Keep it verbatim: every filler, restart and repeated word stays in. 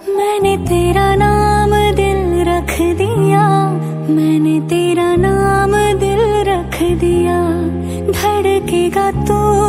मैंने तेरा नाम दिल रख दिया, मैंने तेरा नाम दिल रख दिया। धड़केगा तू